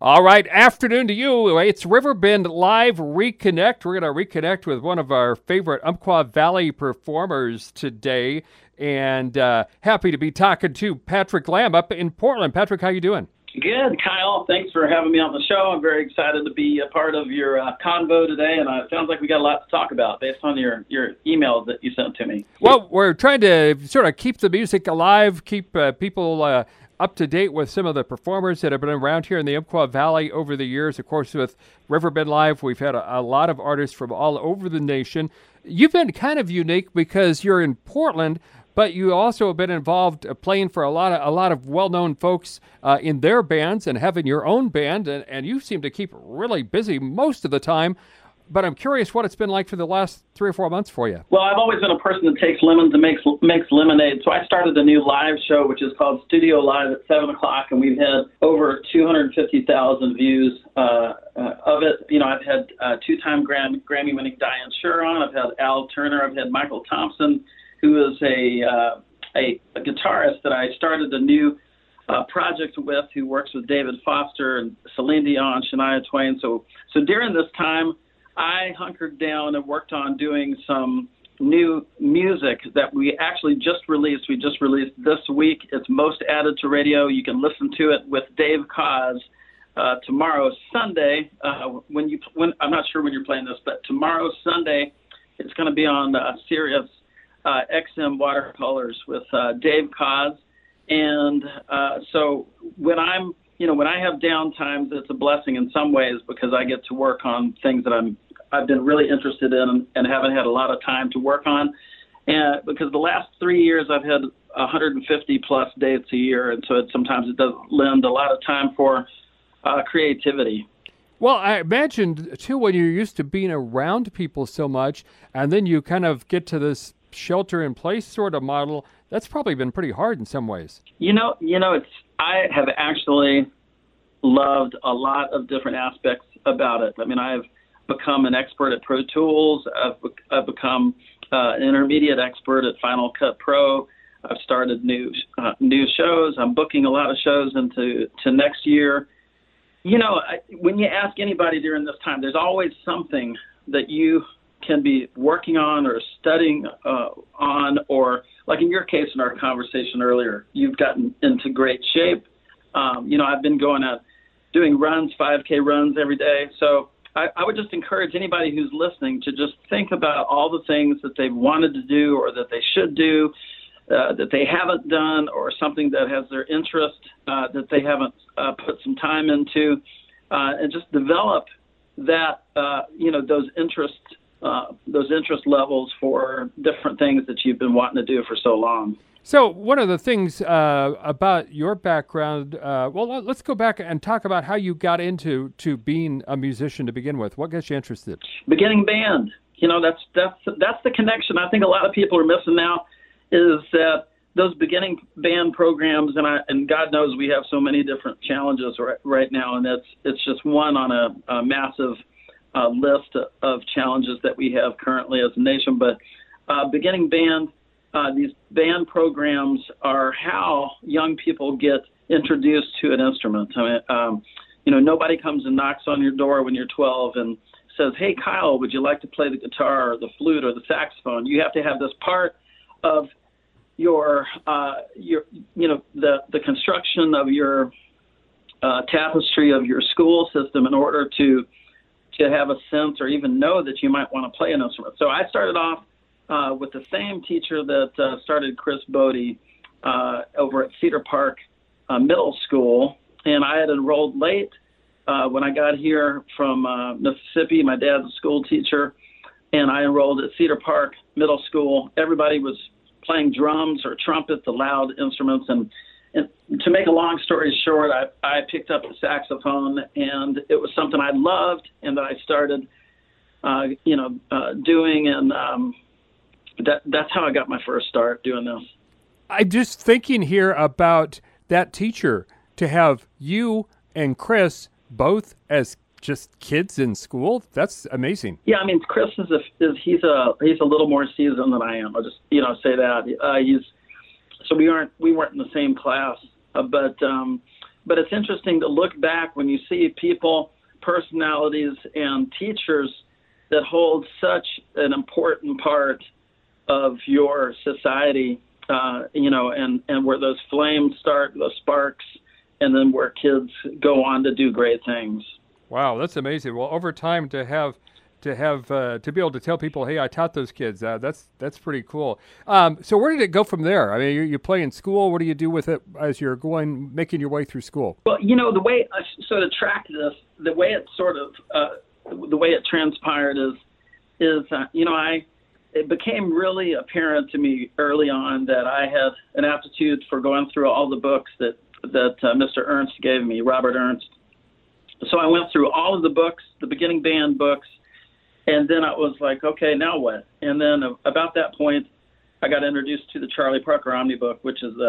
All right, afternoon to you. It's Riverbend Live Reconnect. We're going to reconnect with one of our favorite Umpqua Valley performers today, and happy to be talking to Patrick Lamb up in Portland. Patrick, how you doing? Good, Kyle. Thanks for having me on the show. I'm very excited to be a part of your convo today, and it sounds like we got a lot to talk about based on your emails that you sent to me. Well, we're trying to sort of keep the music alive, keep people up to date with some of the performers that have been around here in the Umpqua Valley over the years. Of course, with Riverbend Live, we've had a lot of artists from all over the nation. You've been kind of unique because you're in Portland, but you also have been involved playing for a lot of well-known folks in their bands and having your own band, and you seem to keep really busy most of the time. But I'm curious what it's been like for the last 3 or 4 months for you. Well, I've always been a person that takes lemons and makes lemonade. So I started a new live show, which is called Studio Live at 7 o'clock, and we've had over 250,000 views of it. You know, I've had two-time Grammy-winning Diane Shure on. I've had Al Turner. I've had Michael Thompson, who is a guitarist that I started a new project with, who works with David Foster and Celine Dion, Shania Twain. So during this time, I hunkered down and worked on doing some new music that we actually just released. We just released this week. It's Most Added to Radio. You can listen to it with Dave Koz tomorrow, Sunday. When I'm not sure when you're playing this, but tomorrow, Sunday, it's going to be on Sirius XM Watercolors with Dave Koz. And so when I have downtimes, it's a blessing in some ways because I get to work on things that I've been really interested in and haven't had a lot of time to work on. And because the last 3 years I've had 150 plus dates a year, and so sometimes it does lend a lot of time for creativity. Well, I imagined too when you're used to being around people so much, and then you kind of get to this shelter-in-place sort of model. That's probably been pretty hard in some ways. I have actually loved a lot of different aspects about it. I mean, I've become an expert at Pro Tools. I've become an intermediate expert at Final Cut Pro. I've started new shows. I'm booking a lot of shows into next year. When you ask anybody during this time, there's always something that you can be working on or studying on, or like in your case in our conversation earlier, you've gotten into great shape. I've been going out doing runs, 5K runs every day. So I would just encourage anybody who's listening to just think about all the things that they've wanted to do or that they should do, that they haven't done, or something that has their interest that they haven't put some time into, and just develop that, those interest levels for different things that you've been wanting to do for so long. So one of the things about your background, let's go back and talk about how you got into being a musician to begin with. What got you interested? Beginning band. That's the connection I think a lot of people are missing now, is that those beginning band programs, and God knows we have so many different challenges right now, and it's just one on a massive list of challenges that we have currently as a nation. But beginning band, these band programs are how young people get introduced to an instrument. I mean, nobody comes and knocks on your door when you're 12 and says, "Hey, Kyle, would you like to play the guitar or the flute or the saxophone?" You have to have this part of your the construction of your tapestry of your school system in order to have a sense or even know that you might want to play an instrument. So I started off with the same teacher that started Chris Bodie over at Cedar Park Middle School, and I had enrolled late when I got here from Mississippi. My dad's a school teacher, and I enrolled at Cedar Park Middle School. Everybody was playing drums or trumpet, the loud instruments, and to make a long story short, I picked up the saxophone, and it was something I loved and that I started, doing, and that's how I got my first start doing this. I'm just thinking here about that teacher, to have you and Chris both as just kids in school. That's amazing. Yeah, I mean, Chris he's a little more seasoned than I am. I'll just say that. So we weren't in the same class, but but it's interesting to look back when you see people, personalities, and teachers that hold such an important part of your society, and where those flames start, those sparks, and then where kids go on to do great things. Wow, that's amazing. Well, over time to be able to tell people, hey, I taught those kids. That's pretty cool. So where did it go from there? I mean, you play in school. What do you do with it as you're making your way through school? Well, the way I sort of tracked this, the way it transpired is it became really apparent to me early on that I had an aptitude for going through all the books that Mr. Ernst gave me, Robert Ernst. So I went through all of the books, the beginning band books, and then I was like, okay, now what? And then about that point, I got introduced to the Charlie Parker Omnibook, which is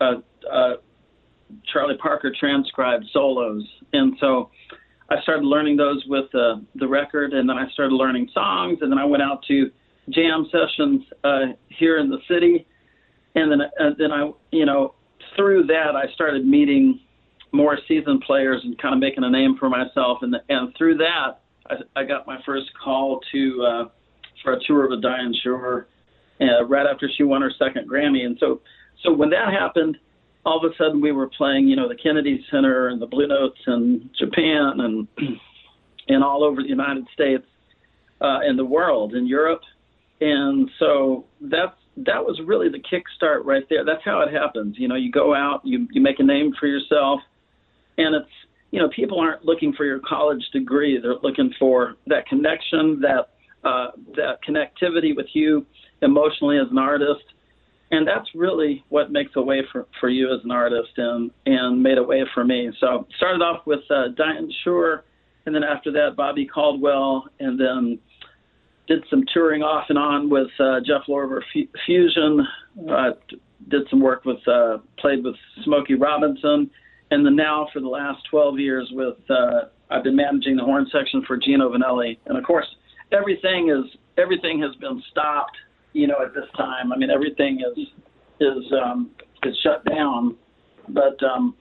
Charlie Parker transcribed solos. And so I started learning those with the record, and then I started learning songs, and then I went out to jam sessions here in the city. And then I, through that, I started meeting more seasoned players and kind of making a name for myself. And through that, I got my first call for a tour with Diane Shore right after she won her second Grammy. And so when that happened, all of a sudden we were playing, the Kennedy Center and the Blue Notes in Japan and all over the United States and the world, in Europe. And so that was really the kickstart right there. That's how it happens. You go out, you make a name for yourself, and it's, people aren't looking for your college degree. They're looking for that connection, that connectivity with you emotionally as an artist. And that's really what makes a way for you as an artist and made a way for me. So started off with Diane Shore, and then after that, Bobby Caldwell, and then did some touring off and on with Jeff Lorber Fusion, did some work played with Smokey Robinson, and then now for the last 12 years I've been managing the horn section for Gino Vanelli. And of course, everything has been stopped, at this time. I mean, everything is shut down, but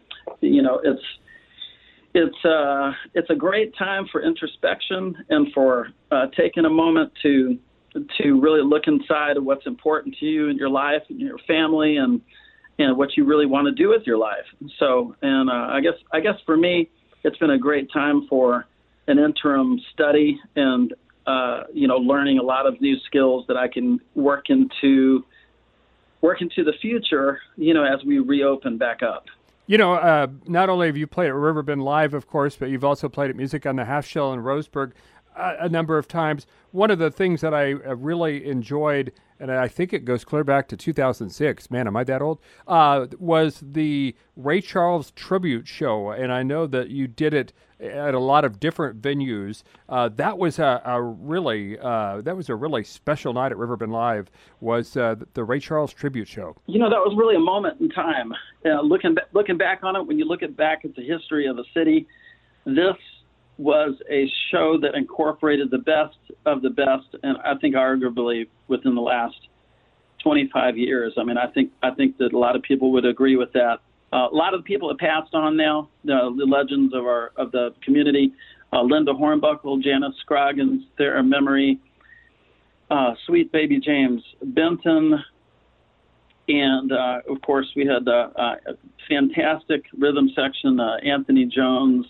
it's a great time for introspection and for taking a moment to really look inside of what's important to you in your life and your family and what you really want to do with your life. So, and I guess for me, it's been a great time for an interim study and learning a lot of new skills that I can work into the future, as we reopen back up. Not only have you played at Riverbend Live, of course, but you've also played at Music on the Half Shell in Roseburg a number of times. One of the things that I really enjoyed, and I think it goes clear back to 2006, man, am I that old, was the Ray Charles tribute show. And I know that you did it at a lot of different venues. That was a really special night at Riverbend Live, was the Ray Charles tribute show. That was really a moment in time. Looking back on it, when you look back at the history of the city, this was a show that incorporated the best of the best, and I think arguably within the last 25 years. I mean, I think that a lot of people would agree with that. A lot of the people have passed on now, the legends of the community. Linda Hornbuckle, Janice Scroggins, their memory, Sweet Baby James Benton, and of course we had a fantastic rhythm section, Anthony Jones,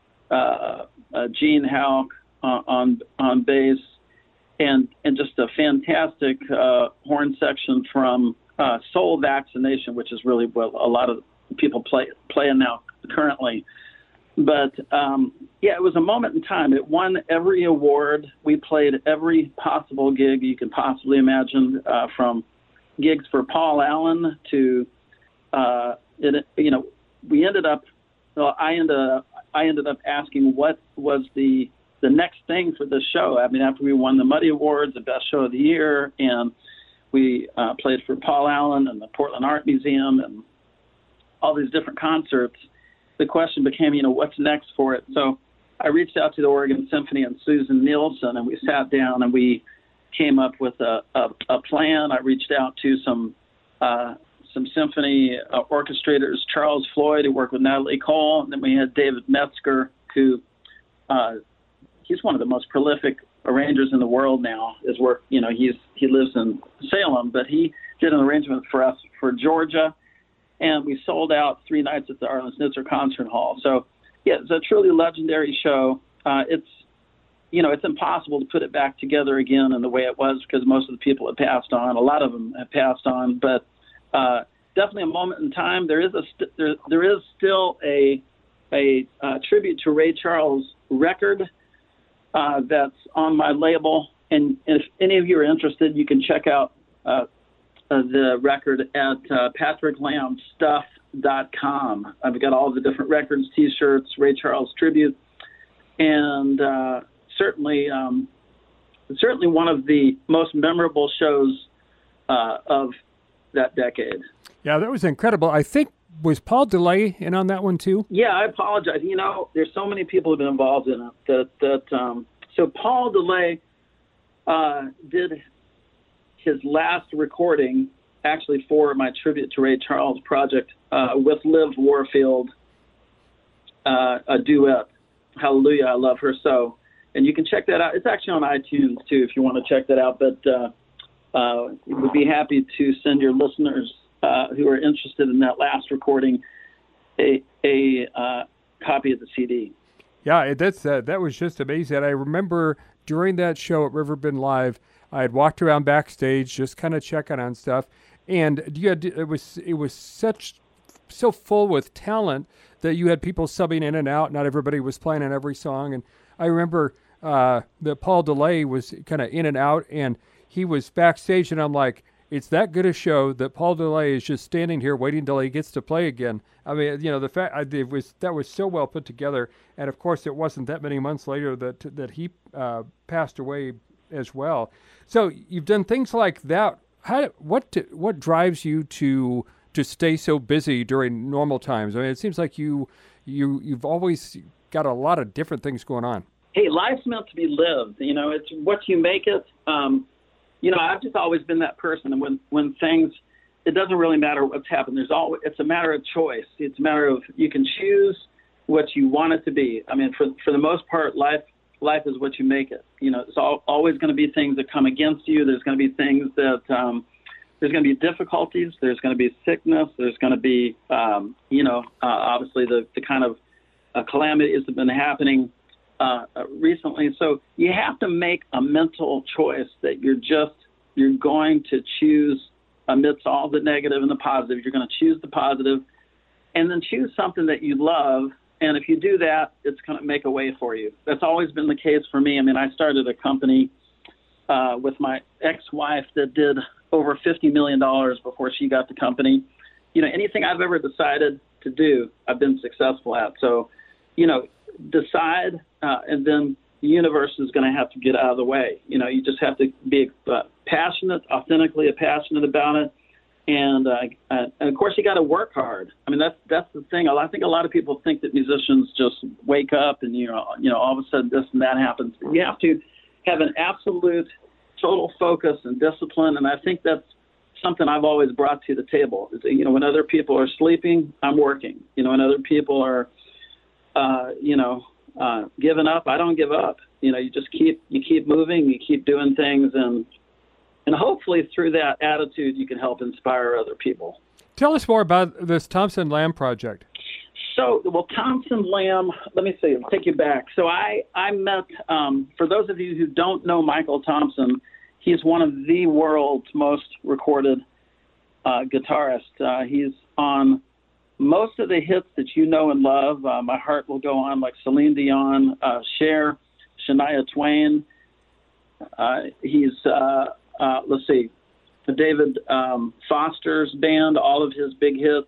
Gene Houck on bass, and just a fantastic horn section from Soul Vaccination, which is really what a lot of people playing now currently. But it was a moment in time. It won every award. We played every possible gig you could possibly imagine, from gigs for Paul Allen to we ended up. Well, I ended up asking what was the next thing for this show. I mean, after we won the Muddy Awards, the Best Show of the Year, and we played for Paul Allen and the Portland Art Museum and all these different concerts, the question became, what's next for it? So I reached out to the Oregon Symphony and Susan Nielsen, and we sat down and we came up with a plan. I reached out to some some symphony orchestrators, Charles Floyd, who worked with Natalie Cole, and then we had David Metzger, who he's one of the most prolific arrangers in the world now. His work, he lives in Salem, but he did an arrangement for us for Georgia, and we sold out 3 nights at the Arlen Schnitzer Concert Hall. So, yeah, it's a truly legendary show. It's impossible to put it back together again in the way it was because most of the people have passed on. A lot of them have passed on, but definitely a moment in time. There is still a tribute to Ray Charles record that's on my label, and if any of you are interested, you can check out the record at patricklambstuff.com. I've got all the different records, T-shirts, Ray Charles tribute, and certainly one of the most memorable shows of that decade. Yeah, that was incredible. I think, was Paul DeLay in on that one too? Yeah, I apologize. There's so many people who've been involved in it so Paul DeLay did his last recording actually for my tribute to Ray Charles project with Liv Warfield, a duet, Hallelujah, I Love Her So. And you can check that out. It's actually on iTunes too if you want to check that out. But we'd be happy to send your listeners who are interested in that last recording a copy of the CD. Yeah, that was just amazing. I remember during that show at Riverbend Live, I had walked around backstage just kind of checking on stuff, and it was so full with talent that you had people subbing in and out. Not everybody was playing on every song, and I remember that Paul DeLay was kind of in and out, and he was backstage, and I'm like, it's that good a show that Paul DeLay is just standing here waiting till he gets to play again. I mean, the fact that was so well put together, and of course, it wasn't that many months later that he passed away as well. So you've done things like that. What drives you to stay so busy during normal times? I mean, it seems like you've always got a lot of different things going on. Hey, life's meant to be lived. It's what you make it. I've just always been that person. And when things, it doesn't really matter what's happened. It's a matter of choice. It's a matter of you can choose what you want it to be. I mean, for the most part, life is what you make it. There's always going to be things that come against you. There's going to be things that there's going to be difficulties. There's going to be sickness. There's going to be, obviously the kind of calamities that have been happening recently. So you have to make a mental choice that you're going to choose amidst all the negative and the positive. You're going to choose the positive and then choose something that you love. And if you do that, it's going to make a way for you. That's always been the case for me. I mean, I started a company with my ex-wife that did over $50 million before she got the company. Anything I've ever decided to do, I've been successful at. So, decide, and then the universe is going to have to get out of the way. You just have to be passionate, authentically passionate about it. And of course, you got to work hard. I mean, that's the thing. I think a lot of people think that musicians just wake up and, all of a sudden this and that happens. You have to have an absolute total focus and discipline. And I think that's something I've always brought to the table. When other people are sleeping, I'm working. When other people are, giving up, I don't give up. You just keep moving, you keep doing things, and hopefully through that attitude, you can help inspire other people. Tell us more about this Thompson Lamb project. So, Thompson Lamb, let me see, I'll take you back. So I met, for those of you who don't know Michael Thompson, he's one of the world's most recorded guitarists. He's on most of the hits that you know and love. My Heart Will Go On, like Celine Dion, Cher, Shania Twain. He's, let's see, David Foster's band, all of his big hits.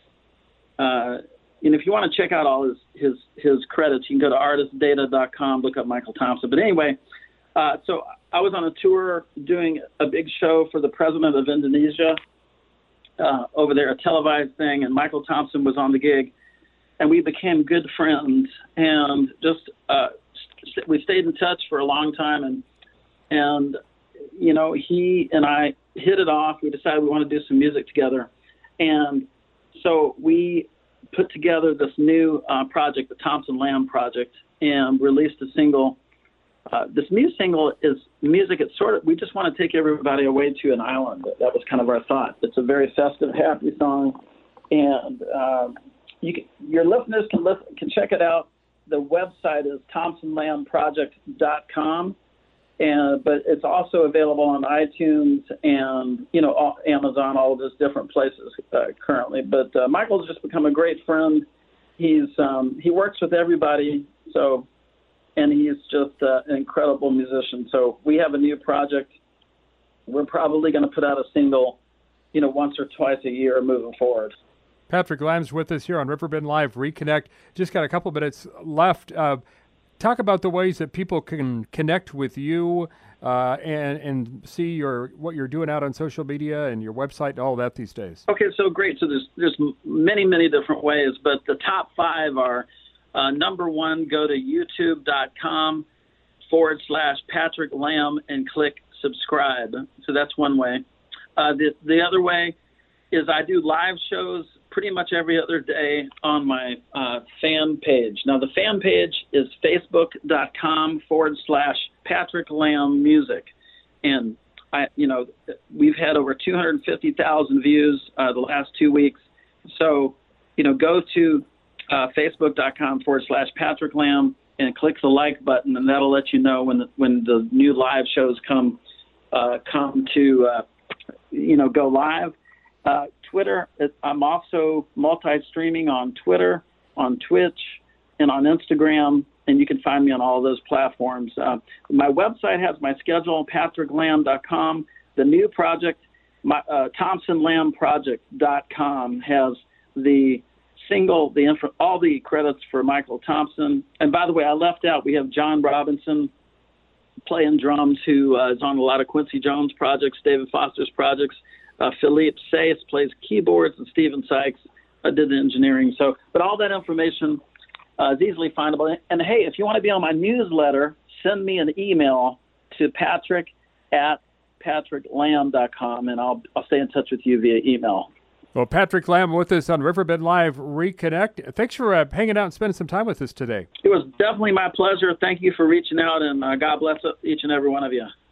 If you want to check out all his credits, you can go to artistdata.com, look up Michael Thompson. But anyway, so I was on a tour doing a big show for the president of Indonesia over there, a televised thing, and Michael Thompson was on the gig, and we became good friends, and just we stayed in touch for a long time, and he and I hit it off. We decided we want to do some music together, And so we put together this new project, the Thompson Lamb Project, and released a single. This new single is music. It's we just want to take everybody away to an island. That was kind of our thought. It's a very festive, happy song, and your listeners can check it out. The website is thompsonlambproject.com, but it's also available on iTunes and Amazon, all of those different places currently. But Michael's just become a great friend. He works with everybody, and he's just an incredible musician. So we have a new project. We're probably going to put out a single, once or twice a year moving forward. Patrick Lamb's with us here on Riverbend Live Reconnect. Just got a couple minutes left. Talk about the ways that people can connect with you and see what you're doing out on social media and your website and all that these days. Okay, so great. So there's many, many different ways, but the top 5 are number 1, go to youtube.com/Patrick Lamb and click subscribe. So that's one way. The other way is I do live shows pretty much every other day on my fan page. Now, the fan page is facebook.com/Patrick Lamb Music. And, we've had over 250,000 views the last 2 weeks. So, go to facebook.com/Patrick Lamb and click the like button, and that'll let you know when the new live shows come to go live. Twitter, I'm also multi-streaming on Twitter, on Twitch, and on Instagram, and you can find me on all of those platforms. My website has my schedule, patricklamb.com. The new project, thompsonlambproject.com, has the single, all the credits for Michael Thompson. And by the way, I left out, we have John Robinson playing drums, who is on a lot of Quincy Jones projects, David Foster's projects. Philippe Sayce plays keyboards, and Stephen Sykes did the engineering. But all that information is easily findable. And hey, if you want to be on my newsletter, send me an email to patrick@patricklamb.com, and I'll stay in touch with you via email. Well, Patrick Lamb with us on Riverbend Live Reconnect. Thanks for hanging out and spending some time with us today. It was definitely my pleasure. Thank you for reaching out, and God bless each and every one of you.